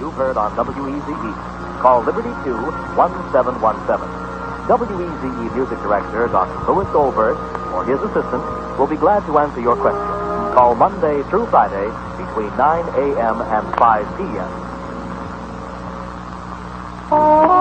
you've heard on WEZE. Call Liberty 2-1717. WEZE Music Director Dr. Louis Goldberg or his assistant will be glad to answer your questions. Call Monday through Friday between 9 a.m. and 5 p.m.